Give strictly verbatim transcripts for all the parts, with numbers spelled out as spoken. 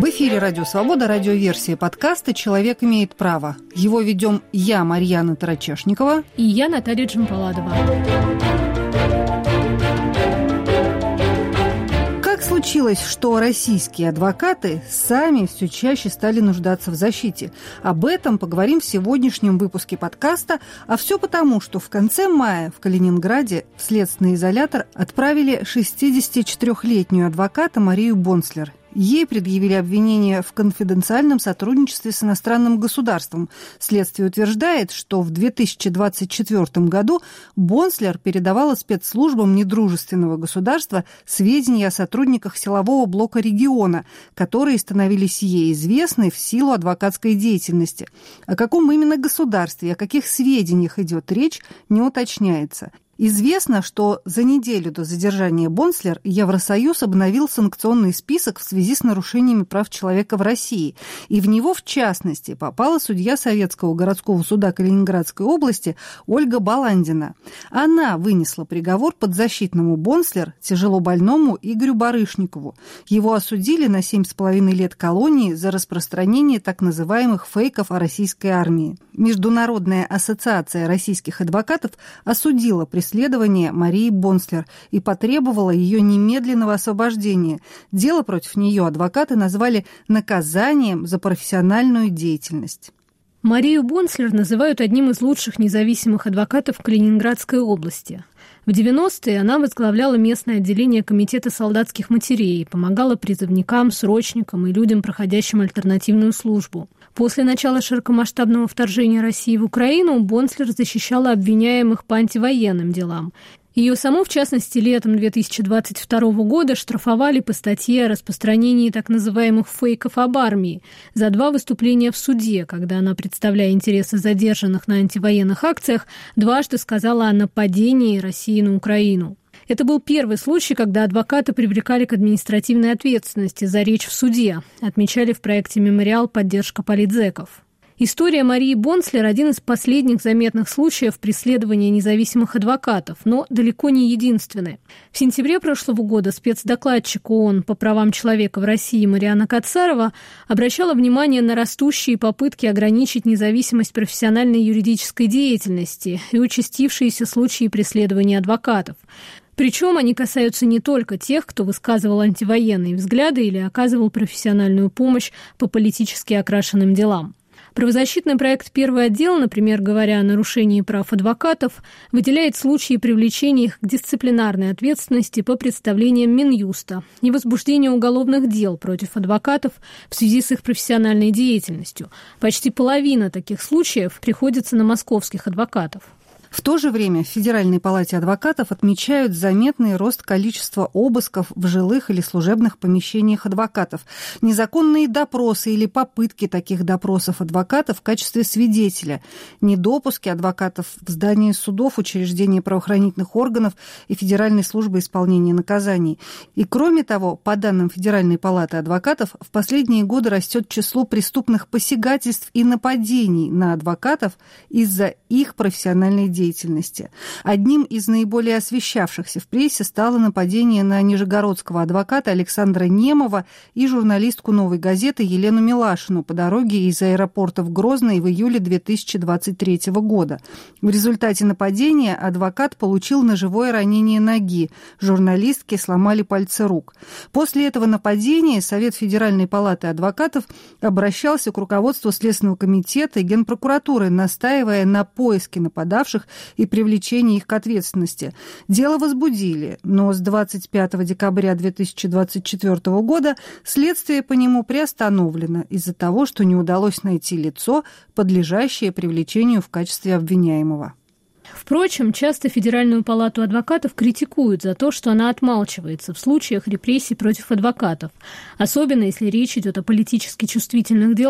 В эфире «Радио Свобода», радиоверсия подкаста «Человек имеет право». Его ведем я, Марьяна Тарачешникова. И я, Наталья Джампаладова. Как случилось, что российские адвокаты сами все чаще стали нуждаться в защите? Об этом поговорим в сегодняшнем выпуске подкаста. А все потому, что в конце мая в Калининграде в следственный изолятор отправили шестидесятичетырёхлетнюю адвоката Марию Бонслер. Ей предъявили обвинение в конфиденциальном сотрудничестве с иностранным государством. Следствие утверждает, что в две тысячи двадцать четвёртом году Бонслер передавала спецслужбам недружественного государства сведения о сотрудниках силового блока региона, которые становились ей известны в силу адвокатской деятельности. О каком именно государстве, о каких сведениях идет речь, не уточняется. Известно, что за неделю до задержания Бонслер Евросоюз обновил санкционный список в связи с нарушениями прав человека в России. И в него, в частности, попала судья Советского городского суда Калининградской области Ольга Баландина. Она вынесла приговор подзащитному Бонслер, тяжело больному Игорю Барышникову. Его осудили на семь с половиной лет колонии за распространение так называемых фейков о российской армии. Международная ассоциация российских адвокатов осудила преследование Следование Марии Бонслер и потребовало ее немедленного освобождения. Дело против нее адвокаты назвали наказанием за профессиональную деятельность. Марию Бонслер называют одним из лучших независимых адвокатов Калининградской области. В девяностые она возглавляла местное отделение Комитета солдатских матерей, помогала призывникам, срочникам и людям, проходящим альтернативную службу. После начала широкомасштабного вторжения России в Украину Бонслер защищала обвиняемых по антивоенным делам. Ее саму, в частности, летом две тысячи двадцать второго года штрафовали по статье о распространении так называемых фейков об армии за два выступления в суде, когда она, представляя интересы задержанных на антивоенных акциях, дважды сказала о нападении России на Украину. Это был первый случай, когда адвоката привлекали к административной ответственности за речь в суде, отмечали в проекте «Мемориал. Поддержка политзеков». История Марии Бонслер – один из последних заметных случаев преследования независимых адвокатов, но далеко не единственный. В сентябре прошлого года спецдокладчик ООН по правам человека в России Марианна Кацарова обращала внимание на растущие попытки ограничить независимость профессиональной юридической деятельности и участившиеся случаи преследования адвокатов. Причем они касаются не только тех, кто высказывал антивоенные взгляды или оказывал профессиональную помощь по политически окрашенным делам. Правозащитный проект «Первый отдел», например, говоря о нарушении прав адвокатов, выделяет случаи привлечения их к дисциплинарной ответственности по представлениям Минюста и возбуждения уголовных дел против адвокатов в связи с их профессиональной деятельностью. Почти половина таких случаев приходится на московских адвокатов. В то же время в Федеральной палате адвокатов отмечают заметный рост количества обысков в жилых или служебных помещениях адвокатов, незаконные допросы или попытки таких допросов адвокатов в качестве свидетеля, недопуски адвокатов в здании судов, учреждений правоохранительных органов и Федеральной службы исполнения наказаний. И кроме того, по данным Федеральной палаты адвокатов, в последние годы растет число преступных посягательств и нападений на адвокатов из-за их профессиональной деятельности. деятельности. Одним из наиболее освещавшихся в прессе стало нападение на нижегородского адвоката Александра Немова и журналистку «Новой газеты» Елену Милашину по дороге из аэропорта в Грозный в июле две тысячи двадцать третьего года. В результате нападения адвокат получил ножевое ранение ноги, журналистке сломали пальцы рук. После этого нападения Совет Федеральной палаты адвокатов обращался к руководству Следственного комитета и Генпрокуратуры, настаивая на поиске нападавших и привлечение их к ответственности. Дело возбудили, но с двадцать пятого декабря две тысячи двадцать четвёртого года следствие по нему приостановлено из-за того, что не удалось найти лицо, подлежащее привлечению в качестве обвиняемого. Впрочем, часто Федеральную палату адвокатов критикуют за то, что она отмалчивается в случаях репрессий против адвокатов, особенно если речь идет о политически чувствительных делах.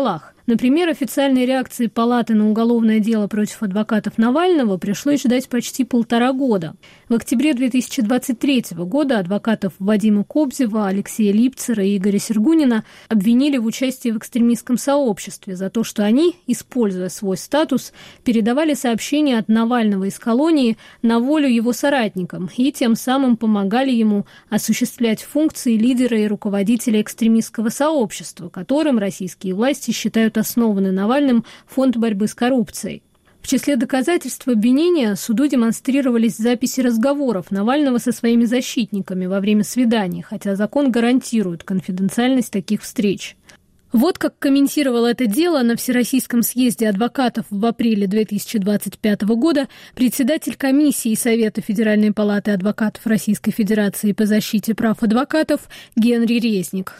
Например, официальной реакции Палаты на уголовное дело против адвокатов Навального пришлось ждать почти полтора года. В октябре две тысячи двадцать третьего года адвокатов Вадима Кобзева, Алексея Липцера и Игоря Сергунина обвинили в участии в экстремистском сообществе за то, что они, используя свой статус, передавали сообщения от Навального из колонии на волю его соратникам и тем самым помогали ему осуществлять функции лидера и руководителя экстремистского сообщества, которым российские власти считают основанный Навальным фонд борьбы с коррупцией. В числе доказательств обвинения суду демонстрировались записи разговоров Навального со своими защитниками во время свиданий, хотя закон гарантирует конфиденциальность таких встреч. Вот как комментировал это дело на Всероссийском съезде адвокатов в апреле две тысячи двадцать пятого года председатель комиссии Совета Федеральной палаты адвокатов Российской Федерации по защите прав адвокатов Генри Резник.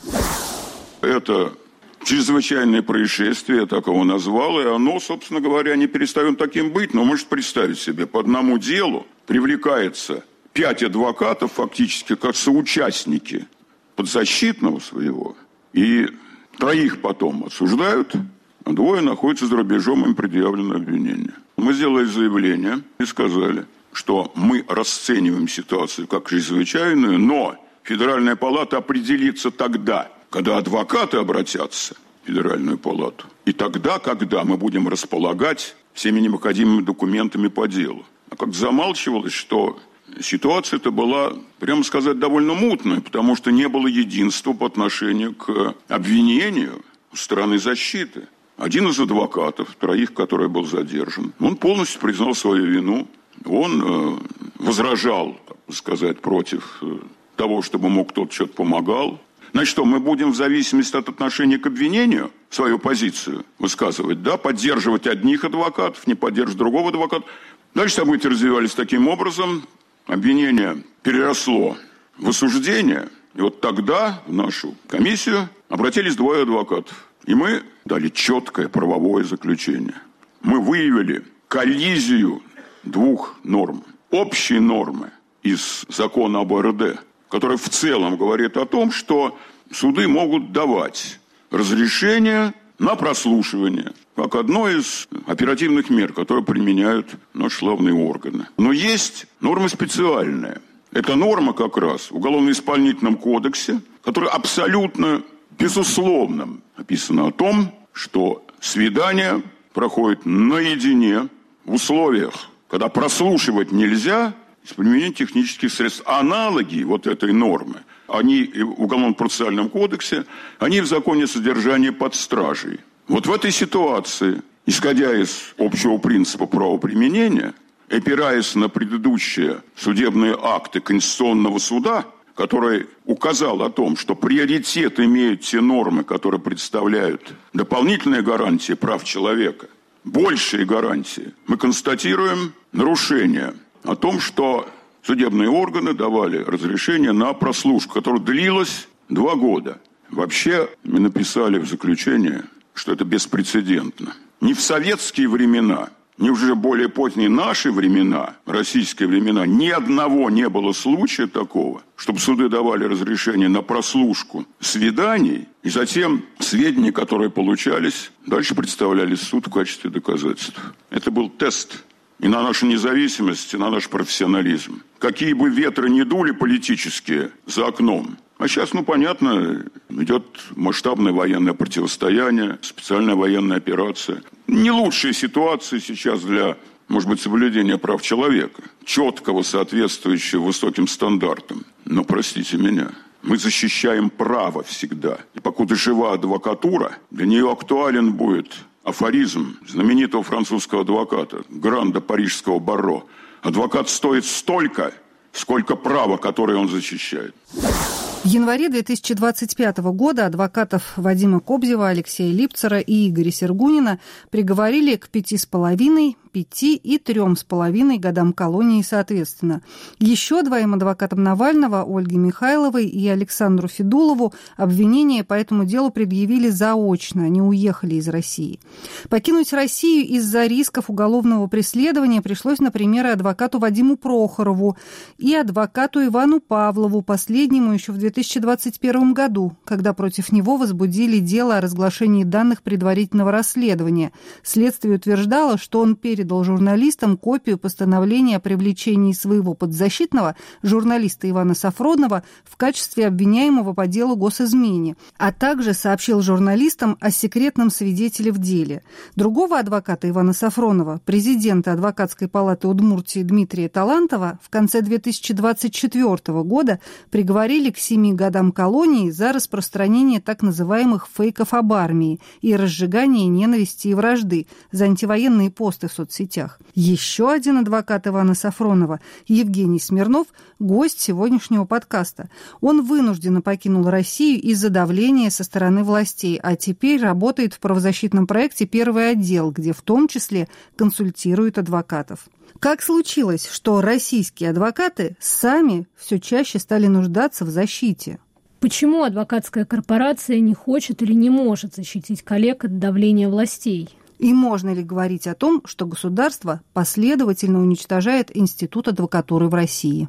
Это чрезвычайное происшествие, я так его назвал, и оно, собственно говоря, не перестает таким быть, но можете представить себе, по одному делу привлекается пять адвокатов фактически как соучастники подзащитного своего, и троих потом осуждают, а двое находятся за рубежом, им предъявлено обвинение. Мы сделали заявление и сказали, что мы расцениваем ситуацию как чрезвычайную, но Федеральная палата определится тогда, когда адвокаты обратятся в Федеральную палату, и тогда, когда мы будем располагать всеми необходимыми документами по делу. А как замалчивалось, что ситуация-то была, прямо сказать, довольно мутная, потому что не было единства по отношению к обвинению стороны защиты. Один из адвокатов, троих, который был задержан, он полностью признал свою вину. Он э, возражал, так сказать, против э, того, чтобы ему кто-то что-то помогал. Значит, что, мы будем в зависимости от отношения к обвинению свою позицию высказывать, да, поддерживать одних адвокатов, не поддерживать другого адвоката. Дальше события развивались таким образом. Обвинение переросло в осуждение. И вот тогда в нашу комиссию обратились двое адвокатов. И мы дали четкое правовое заключение. Мы выявили коллизию двух норм. Общие нормы из закона об о эр дэ, который в целом говорит о том, что суды могут давать разрешение на прослушивание, как одно из оперативных мер, которые применяют наши славные органы. Но есть норма специальная. Это норма как раз в Уголовно-исполнительном кодексе, которая абсолютно безусловно написано о том, что свидание проходит наедине в условиях, когда прослушивать нельзя, с применением технических средств. Аналоги вот этой нормы, они в Уголовно-процессуальном кодексе, они в законе о содержании под стражей. Вот в этой ситуации, исходя из общего принципа правоприменения, опираясь на предыдущие судебные акты Конституционного суда, который указал о том, что приоритет имеют те нормы, которые представляют дополнительные гарантии прав человека, большие гарантии, мы констатируем нарушение о том, что судебные органы давали разрешение на прослушку, которая длилась два года. Вообще, мы написали в заключении, что это беспрецедентно. Ни в советские времена, ни уже более поздние наши времена, российские времена, ни одного не было случая такого, чтобы суды давали разрешение на прослушку свиданий, и затем сведения, которые получались, дальше представлялись в суд в качестве доказательств. Это был тест и на нашу независимость, и на наш профессионализм. Какие бы ветры ни дули политические за окном. А сейчас, ну, понятно, идет масштабное военное противостояние, специальная военная операция. Не лучшая ситуация сейчас для, может быть, соблюдения прав человека, четкого, соответствующего высоким стандартам. Но, простите меня, мы защищаем право всегда. И покуда жива адвокатура, для нее актуален будет афоризм знаменитого французского адвоката, гранда парижского барро. Адвокат стоит столько, сколько права, которое он защищает. В январе две тысячи двадцать пятого года адвокатов Вадима Кобзева, Алексея Липцера и Игоря Сергунина приговорили к пяти с половиной, пяти и трем с половиной годам колонии соответственно. Еще двоим адвокатам Навального, Ольге Михайловой и Александру Федулову, обвинения по этому делу предъявили заочно, они уехали из России. Покинуть Россию из-за рисков уголовного преследования пришлось, например, и адвокату Вадиму Прохорову, и адвокату Ивану Павлову, последнему еще в две тысячи двадцать первом году, когда против него возбудили дело о разглашении данных предварительного расследования. Следствие утверждало, что он передал журналистам копию постановления о привлечении своего подзащитного, журналиста Ивана Сафронова, в качестве обвиняемого по делу госизмене, а также сообщил журналистам о секретном свидетеле в деле. Другого адвоката Ивана Сафронова, президента адвокатской палаты Удмуртии Дмитрия Талантова, в конце две тысячи двадцать четвёртого года приговорили к семи годам колонии за распространение так называемых фейков об армии и разжигание ненависти и вражды, за антивоенные посты в соцсетях. Еще один адвокат Ивана Сафронова, Евгений Смирнов, гость сегодняшнего подкаста. Он вынужденно покинул Россию из-за давления со стороны властей, а теперь работает в правозащитном проекте «Первый отдел», где в том числе консультирует адвокатов. Как случилось, что российские адвокаты сами все чаще стали нуждаться в защите? Почему адвокатская корпорация не хочет или не может защитить коллег от давления властей? И можно ли говорить о том, что государство последовательно уничтожает институт адвокатуры в России?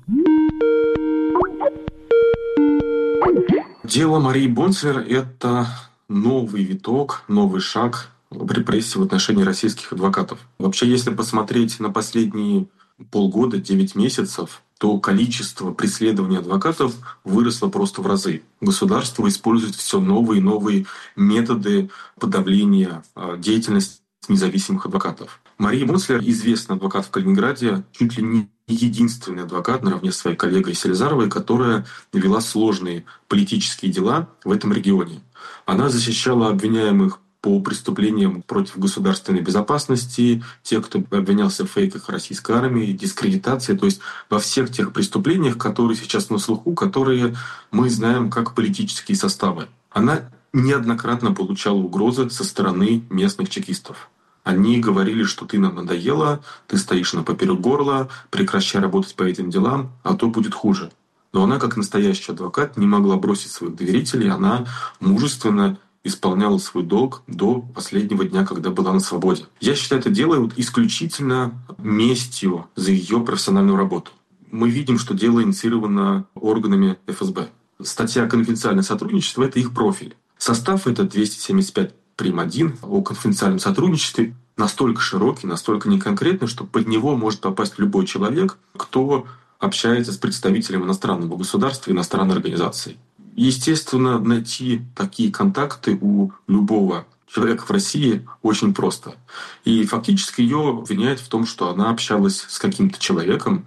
Дело Марии Бонслер – это новый виток, новый шаг в репрессии в отношении российских адвокатов. Вообще, если посмотреть на последние полгода, девять месяцев, то количество преследований адвокатов выросло просто в разы. Государство использует все новые и новые методы подавления деятельности независимых адвокатов. Мария Бонслер, известный адвокат в Калининграде, чуть ли не единственный адвокат наравне с своей коллегой Селезаровой, которая вела сложные политические дела в этом регионе. Она защищала обвиняемых по преступлениям против государственной безопасности, тех, кто обвинялся в фейках российской армии, дискредитации, то есть во всех тех преступлениях, которые сейчас на слуху, которые мы знаем как политические составы. Она неоднократно получала угрозы со стороны местных чекистов. Они говорили, что ты нам надоела, ты стоишь на поперек горла, прекращай работать по этим делам, а то будет хуже. Но она, как настоящий адвокат, не могла бросить своих доверителей, она мужественно исполняла свой долг до последнего дня, когда была на свободе. Я считаю, это дело исключительно местью за ее профессиональную работу. Мы видим, что дело инициировано органами эф эс бэ. Статья «Конфиденциальное сотрудничество» — это их профиль. Состав — это двести семьдесят пять прим. один о конфиденциальном сотрудничестве, настолько широкий, настолько неконкретный, что под него может попасть любой человек, кто общается с представителем иностранного государства, иностранной организации. Естественно, найти такие контакты у любого человека в России очень просто. И фактически ее обвиняют в том, что она общалась с каким-то человеком,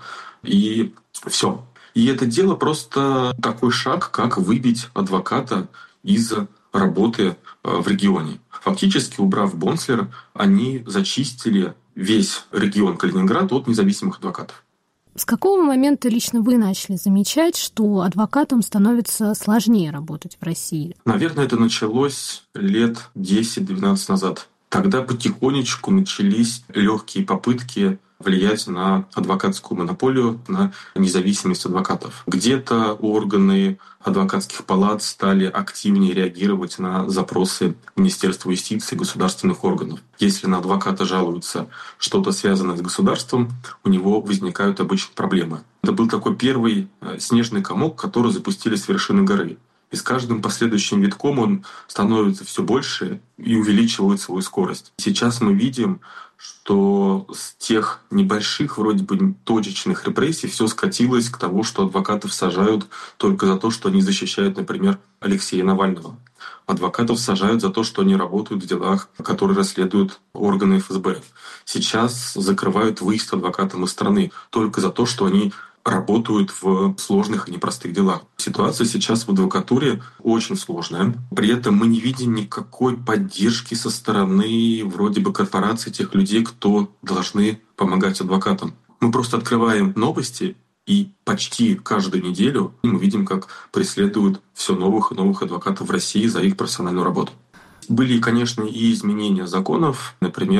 и все. И это дело просто такой шаг, как выбить адвоката из работы в регионе. Фактически, убрав Бонслер, они зачистили весь регион Калининград от независимых адвокатов. С какого момента лично вы начали замечать, что адвокатам становится сложнее работать в России? Наверное, это началось лет десять-двенадцать назад. Тогда потихонечку начались легкие попытки влиять на адвокатскую монополию, на независимость адвокатов. Где-то органы адвокатских палат стали активнее реагировать на запросы Министерства юстиции и государственных органов. Если на адвоката жалуются что-то связанное с государством, у него возникают обычно проблемы. Это был такой первый снежный комок, который запустили с вершины горы. И с каждым последующим витком он становится все больше и увеличивает свою скорость. Сейчас мы видим, что с тех небольших, вроде бы точечных репрессий все скатилось к тому, что адвокатов сажают только за то, что они защищают, например, Алексея Навального. Адвокатов сажают за то, что они работают в делах, которые расследуют органы эф эс бэ. Сейчас закрывают выезд адвокатам из страны только за то, что они работают в сложных и непростых делах. Ситуация сейчас в адвокатуре очень сложная. При этом мы не видим никакой поддержки со стороны вроде бы корпораций, тех людей, кто должны помогать адвокатам. Мы просто открываем новости, и почти каждую неделю мы видим, как преследуют все новых и новых адвокатов в России за их профессиональную работу. Были, конечно, и изменения законов. Например,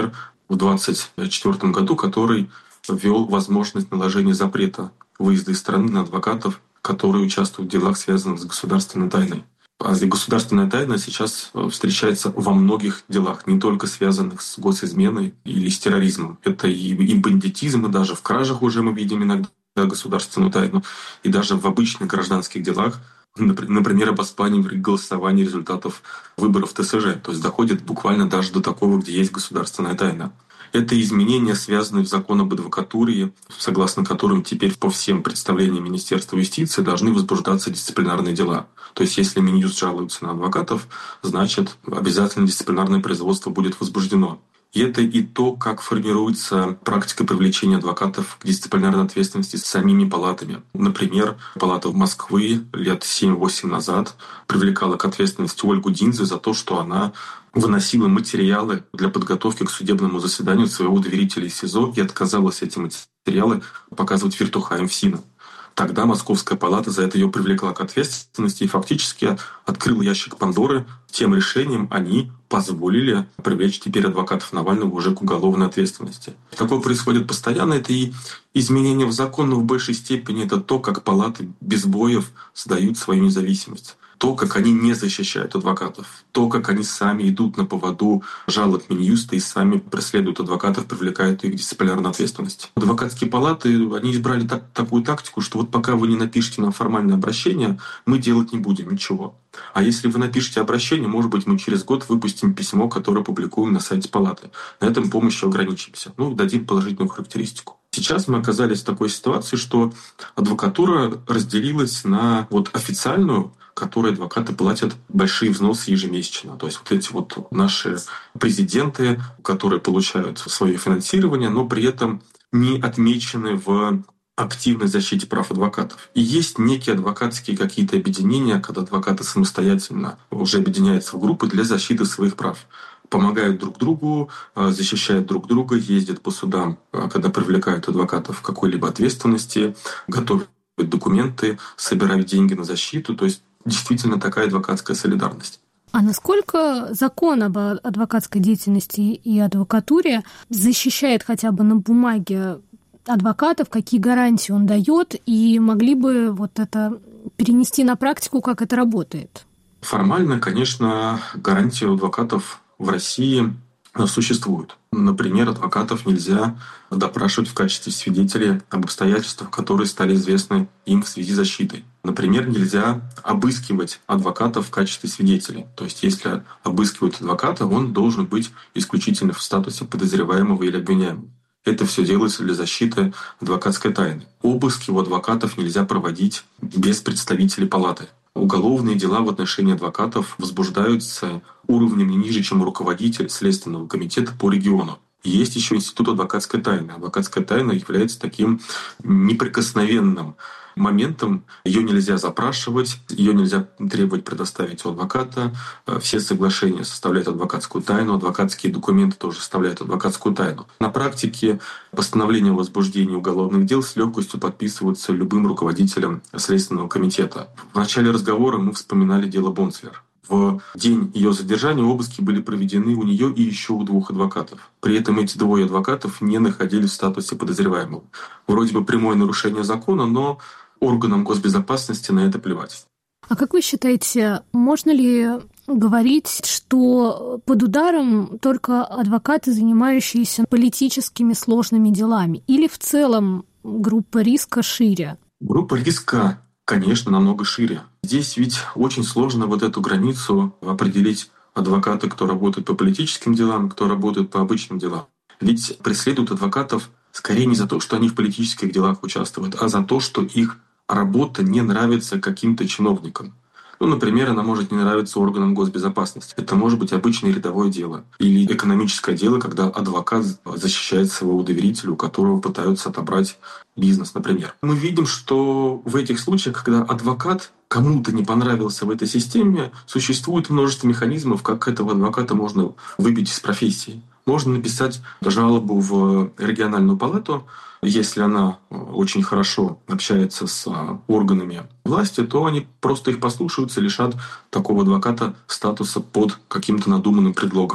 в двадцать четвёртом году, который ввел возможность наложения запрета выезда из страны на адвокатов, которые участвуют в делах, связанных с государственной тайной. А государственная тайна сейчас встречается во многих делах, не только связанных с госизменой или с терроризмом. Это и, и бандитизм, и даже в кражах уже мы видим иногда государственную тайну, и даже в обычных гражданских делах, например, об оспаривании голосования результатов выборов тэ эс жэ. То есть доходит буквально даже до такого, где есть государственная тайна. Это изменения, связанные в закон об адвокатуре, согласно которым теперь по всем представлениям Министерства юстиции должны возбуждаться дисциплинарные дела. То есть если Минюст жалуется на адвокатов, значит обязательно дисциплинарное производство будет возбуждено. И это и то, как формируется практика привлечения адвокатов к дисциплинарной ответственности с самими палатами. Например, палата Москвы лет семь-восемь назад привлекала к ответственности Ольгу Динзе за то, что она выносила материалы для подготовки к судебному заседанию своего доверителя из СИЗО и отказалась эти материалы показывать вертухаем в СИНа. Тогда Московская палата за это ее привлекла к ответственности и фактически открыла ящик Пандоры. Тем решением они позволили привлечь теперь адвокатов Навального уже к уголовной ответственности. Такое происходит постоянно. Это и изменения в закон, но в большей степени это то, как палаты без боев создают свою независимость. То, как они не защищают адвокатов, то, как они сами идут на поводу жалоб Минюста и сами преследуют адвокатов, привлекают их к дисциплинарной ответственности. Адвокатские палаты, они избрали так, такую тактику, что вот пока вы не напишете нам формальное обращение, мы делать не будем ничего. А если вы напишете обращение, может быть, мы через год выпустим письмо, которое публикуем на сайте палаты. На этом помощью ограничимся. Ну, дадим положительную характеристику. Сейчас мы оказались в такой ситуации, что адвокатура разделилась на вот официальную, которые адвокаты платят большие взносы ежемесячно. То есть вот эти вот наши президенты, которые получают свое финансирование, но при этом не отмечены в активной защите прав адвокатов. И есть некие адвокатские какие-то объединения, когда адвокаты самостоятельно уже объединяются в группы для защиты своих прав. Помогают друг другу, защищают друг друга, ездят по судам, когда привлекают адвокатов к какой-либо ответственности, готовят документы, собирают деньги на защиту. То есть действительно такая адвокатская солидарность. А насколько закон об адвокатской деятельности и адвокатуре защищает хотя бы на бумаге адвокатов, какие гарантии он дает, и могли бы вот это перенести на практику, как это работает? Формально, конечно, гарантии у адвокатов в России существуют. Например, адвокатов нельзя допрашивать в качестве свидетелей об обстоятельствах, которые стали известны им в связи с защитой. Например, нельзя обыскивать адвоката в качестве свидетелей. То есть, если обыскивают адвоката, он должен быть исключительно в статусе подозреваемого или обвиняемого. Это все делается для защиты адвокатской тайны. Обыски у адвокатов нельзя проводить без представителей палаты. Уголовные дела в отношении адвокатов возбуждаются уровнем не ниже, чем руководитель Следственного комитета по региону. Есть еще институт адвокатской тайны. Адвокатская тайна является таким неприкосновенным моментом. Ее нельзя запрашивать, ее нельзя требовать предоставить у адвоката. Все соглашения составляют адвокатскую тайну, адвокатские документы тоже составляют адвокатскую тайну. На практике постановление о возбуждении уголовных дел с легкостью подписываются любым руководителем Следственного комитета. В начале разговора мы вспоминали дело Бонцлер. В день ее задержания обыски были проведены у нее и еще у двух адвокатов. При этом эти двое адвокатов не находились в статусе подозреваемого. Вроде бы прямое нарушение закона, но органам госбезопасности на это плевать. А как вы считаете, можно ли говорить, что под ударом только адвокаты, занимающиеся политическими сложными делами? Или в целом группа риска шире? Группа риска, конечно, намного шире. Здесь ведь очень сложно вот эту границу определить адвокаты, кто работает по политическим делам, кто работает по обычным делам. Ведь преследуют адвокатов скорее не за то, что они в политических делах участвуют, а за то, что их работа не нравится каким-то чиновникам. Ну, например, она может не нравиться органам госбезопасности. Это может быть обычное рядовое дело. Или экономическое дело, когда адвокат защищает своего доверителя, у которого пытаются отобрать бизнес, например. Мы видим, что в этих случаях, когда адвокат кому-то не понравился в этой системе, существует множество механизмов, как этого адвоката можно выбить из профессии. Можно написать жалобу в региональную палату. Если она очень хорошо общается с органами власти, то они просто их послушаются и лишат такого адвоката статуса под каким-то надуманным предлогом.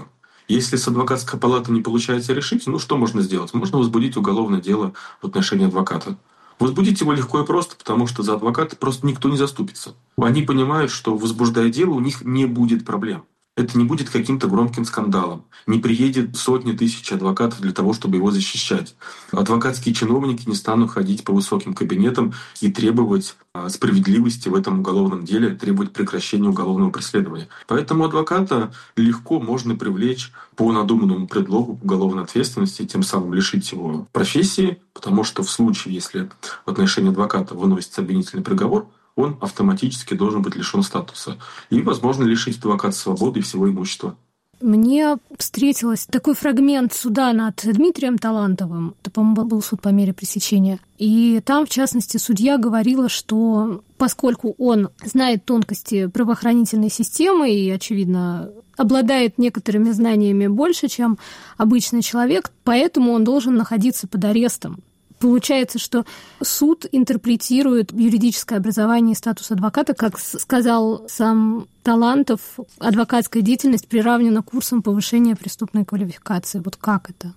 Если с адвокатской палатой не получается решить, ну что можно сделать? Можно возбудить уголовное дело в отношении адвоката. Возбудить его легко и просто, потому что за адвоката просто никто не заступится. Они понимают, что, возбуждая дело, у них не будет проблем. Это не будет каким-то громким скандалом. Не приедет сотни тысяч адвокатов для того, чтобы его защищать. Адвокатские чиновники не станут ходить по высоким кабинетам и требовать справедливости в этом уголовном деле, требовать прекращения уголовного преследования. Поэтому адвоката легко можно привлечь по надуманному предлогу уголовной ответственности, тем самым лишить его профессии, потому что в случае, если в отношении адвоката выносится обвинительный приговор, он автоматически должен быть лишен статуса. И, возможно, лишить адвоката свободы и всего имущества. Мне встретился такой фрагмент суда над Дмитрием Талантовым. Это, по-моему, был суд по мере пресечения. И там, в частности, судья говорила, что поскольку он знает тонкости правоохранительной системы и, очевидно, обладает некоторыми знаниями больше, чем обычный человек, поэтому он должен находиться под арестом. Получается, что суд интерпретирует юридическое образование и статус адвоката, как сказал сам Талантов, адвокатская деятельность приравнена курсам повышения преступной квалификации. Вот как это?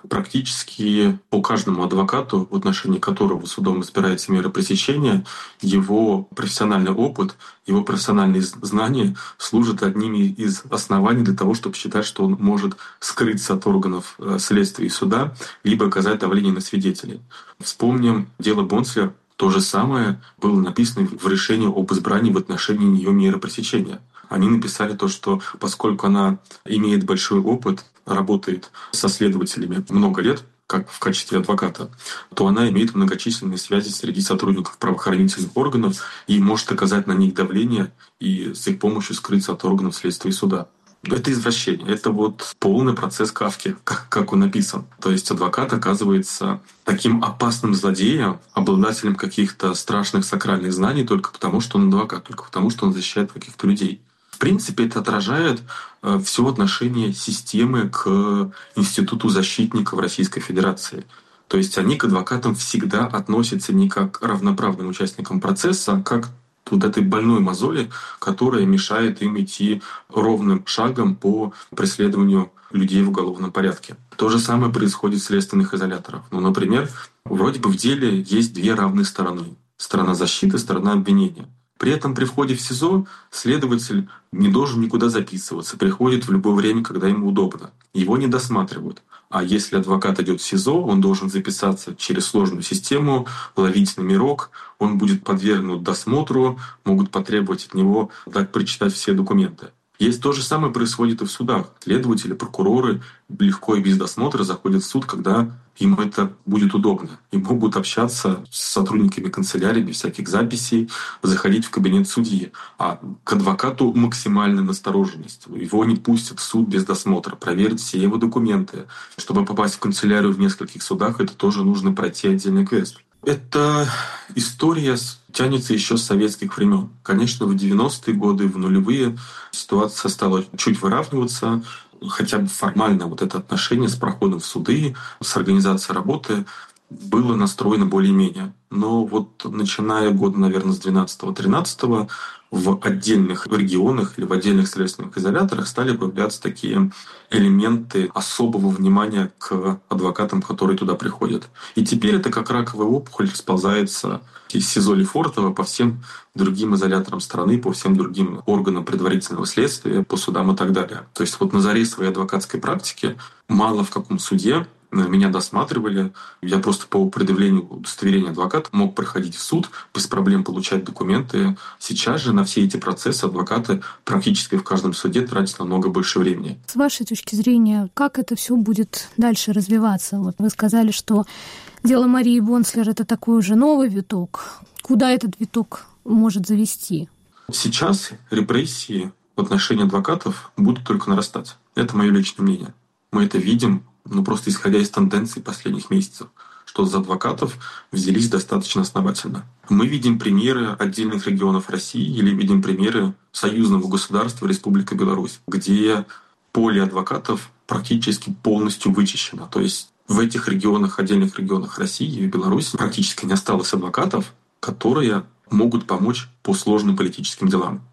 Практически по каждому адвокату, в отношении которого судом избирается мера пресечения, его профессиональный опыт, его профессиональные знания служат одними из оснований для того, чтобы считать, что он может скрыться от органов следствия и суда, либо оказать давление на свидетелей. Вспомним дело Бонслер. То же самое было написано в решении об избрании в отношении нее меры пресечения. Они написали то, что поскольку она имеет большой опыт, работает со следователями много лет, как в качестве адвоката, то она имеет многочисленные связи среди сотрудников правоохранительных органов и может оказать на них давление и с их помощью скрыться от органов следствия и суда. Это извращение. Это вот полный процесс Кафки, как, как он написан. То есть адвокат оказывается таким опасным злодеем, обладателем каких-то страшных сакральных знаний только потому, что он адвокат, только потому, что он защищает каких-то людей. В принципе, это отражает э, все отношение системы к институту защитника в Российской Федерации. То есть они к адвокатам всегда относятся не как к равноправным участникам процесса, а как вот этой больной мозоли, которая мешает им идти ровным шагом по преследованию людей в уголовном порядке. То же самое происходит в следственных изоляторах. Ну, например, вроде бы в деле есть две равные стороны. Сторона защиты, сторона обвинения. При этом при входе в СИЗО следователь не должен никуда записываться, приходит в любое время, когда ему удобно. Его не досматривают. А если адвокат идет в СИЗО, он должен записаться через сложную систему, ловить номерок, он будет подвергнут досмотру, могут потребовать от него дать прочитать все документы. Есть то же самое происходит и в судах. Следователи, прокуроры легко и без досмотра заходят в суд, когда им это будет удобно. И могут общаться с сотрудниками канцелярии без всяких записей, заходить в кабинет судьи. А к адвокату максимальная настороженность. Его не пустят в суд без досмотра, проверят все его документы. Чтобы попасть в канцелярию в нескольких судах, это тоже нужно пройти отдельный квест. Эта история тянется еще с советских времен. Конечно, в девяностые годы, в нулевые ситуация стала чуть выравниваться. Хотя бы формально вот это отношение с проходом в суды, с организацией работы было настроено более-менее. Но вот начиная года, наверное, с двенадцатого-тринадцатого в отдельных регионах или в отдельных следственных изоляторах стали появляться такие элементы особого внимания к адвокатам, которые туда приходят. И теперь это как раковая опухоль расползается из СИЗО Лефортово по всем другим изоляторам страны, по всем другим органам предварительного следствия, по судам и так далее. То есть вот на заре своей адвокатской практики мало в каком суде меня досматривали. Я просто по предъявлению удостоверения адвоката мог проходить в суд, без проблем получать документы. Сейчас же на все эти процессы адвокаты практически в каждом суде тратят намного больше времени. С вашей точки зрения, как это все будет дальше развиваться? Вот вы сказали, что дело Марии Бонслер — это такой уже новый виток. Куда этот виток может завести? Сейчас репрессии в отношении адвокатов будут только нарастать. Это мое личное мнение. Мы это видим, ну просто исходя из тенденций последних месяцев, что за адвокатов взялись достаточно основательно. Мы видим примеры отдельных регионов России или видим примеры союзного государства Республика Беларусь, где поле адвокатов практически полностью вычищено. То есть в этих регионах, отдельных регионах России и Беларуси практически не осталось адвокатов, которые могут помочь по сложным политическим делам.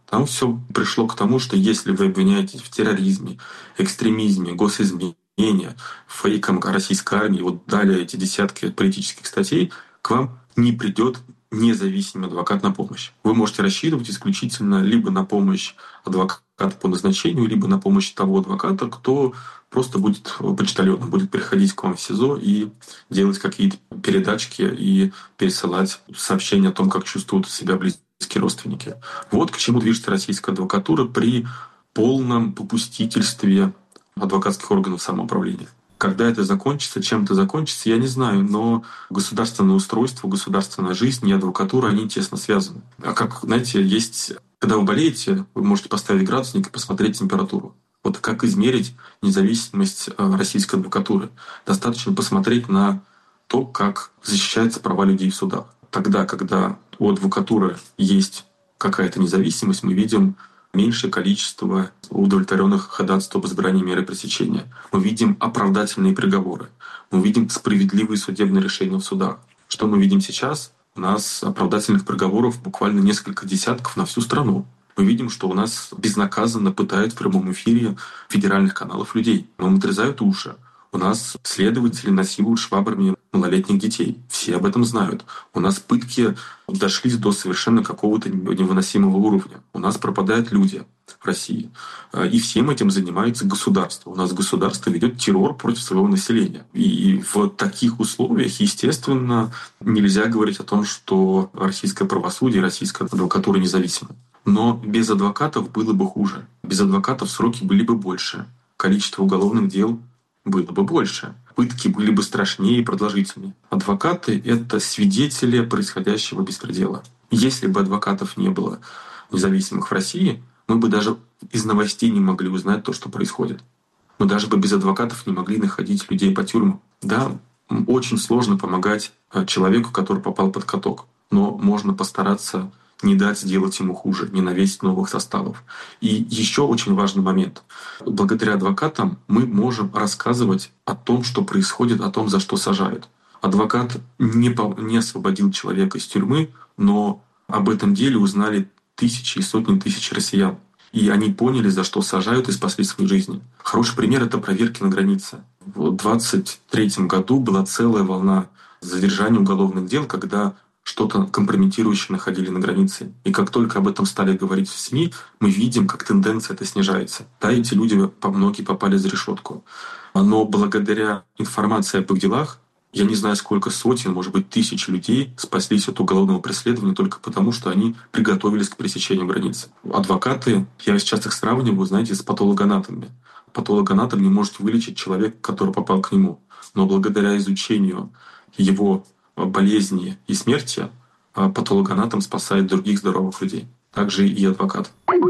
Там все пришло к тому, что если вы обвиняетесь в терроризме, экстремизме, госизмене, фейком российской армии, вот далее эти десятки политических статей, к вам не придет независимый адвокат на помощь. Вы можете рассчитывать исключительно либо на помощь адвоката по назначению, либо на помощь того адвоката, кто просто будет почтальоном, будет приходить к вам в СИЗО и делать какие-то передачки и пересылать сообщения о том, как чувствуют себя близкие родственники. Вот к чему движется российская адвокатура при полном попустительстве адвокатских органов самоуправления. Когда это закончится, чем это закончится, я не знаю, но государственное устройство, государственная жизнь и адвокатура, они тесно связаны. А как, знаете, есть, когда вы болеете, вы можете поставить градусник и посмотреть температуру. Вот как измерить независимость российской адвокатуры? Достаточно посмотреть на то, как защищаются права людей в судах. Тогда, когда у адвокатуры есть какая-то независимость, мы видим меньшее количество удовлетворенных ходатайств об избрании меры пресечения. Мы видим оправдательные приговоры. Мы видим справедливые судебные решения в судах. Что мы видим сейчас? У нас оправдательных приговоров буквально несколько десятков на всю страну. Мы видим, что у нас безнаказанно пытают в прямом эфире федеральных каналов людей. Нам отрезают уши. У нас следователи насилуют швабрами малолетних детей. Все об этом знают. У нас пытки дошли до совершенно какого-то невыносимого уровня. У нас пропадают люди в России. И всем этим занимается государство. У нас государство ведет террор против своего населения. И в таких условиях, естественно, нельзя говорить о том, что российское правосудие, российская адвокатура независима. Но без адвокатов было бы хуже. Без адвокатов сроки были бы больше. Количество уголовных дел было бы больше. Пытки были бы страшнее и продолжительнее. Адвокаты — это свидетели происходящего беспредела. Если бы адвокатов не было независимых в России, мы бы даже из новостей не могли узнать то, что происходит. Мы даже бы без адвокатов не могли находить людей по тюрьмам. Да, очень сложно помогать человеку, который попал под каток. Но можно постараться не дать сделать ему хуже, не навесить новых составов. И еще очень важный момент. Благодаря адвокатам мы можем рассказывать о том, что происходит, о том, за что сажают. Адвокат не, по, не освободил человека из тюрьмы, но об этом деле узнали тысячи и сотни тысяч россиян. И они поняли, за что сажают, и спасли свои жизни. Хороший пример — это проверки на границе. В двадцать третьем году была целая волна задержания уголовных дел, когда что-то компрометирующее находили на границе. И как только об этом стали говорить в СМИ, мы видим, как тенденция эта снижается. Да, эти люди, многие попали за решетку. Но благодаря информации об их делах, я не знаю, сколько сотен, может быть, тысяч людей спаслись от уголовного преследования только потому, что они приготовились к пересечению границы. Адвокаты, я сейчас их сравниваю, знаете, с патологоанатомами. Патологоанатом не может вылечить человека, который попал к нему. Но благодаря изучению его болезни и смерти патологоанатом спасает других здоровых людей. Также и адвокат.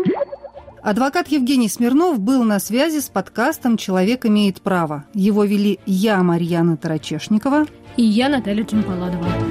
Адвокат Евгений Смирнов был на связи с подкастом «Человек имеет право». Его вели я, Марьяна Тарачешникова. И я, Наталья Джампаладова.